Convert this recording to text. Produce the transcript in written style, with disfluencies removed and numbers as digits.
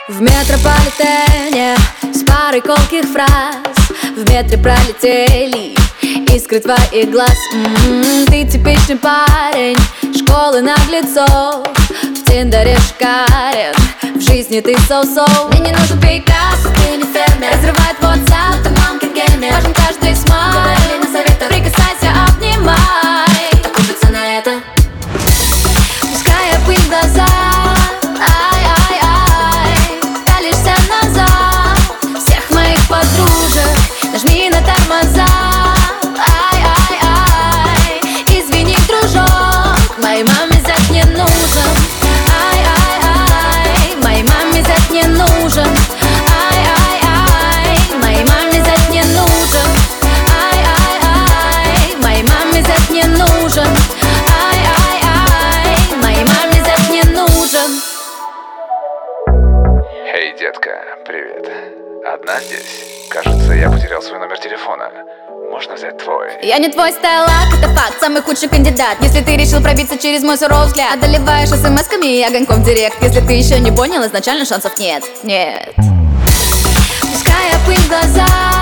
В метрополитене с парой колких фраз в метре пролетели искры твоих глаз. Ты типичный парень школы наглецов, в Тиндере шикарен, в жизни ты соу-соу. Мне не нужен Пикассо, ты не фермер. Разрывает WhatsApp, ты мамкин геймер. Важен каждый смайл, говори на советах. Прикасайся, обнимай, так учится на это. Пуская пыль в глаза, пялишься назад всех моих подружек. Нажми на тормоза, извини, дружок, моей маме зять не нужен. Моей маме зять не нужен. Моей маме зять не нужен. Моей маме зять не нужен. Моей маме зять не нужен. Эй, детка, привет. Одна здесь? Кажется, я потерял свой номер телефона. Можно взять твой? Я не твой стайлак, это факт, самый худший кандидат. Если ты решил пробиться через мой суровый взгляд, одолеваешь смс-ками и огоньком в директ. Если ты еще не понял, изначально шансов нет. Нет. Пуская пыль в глаза,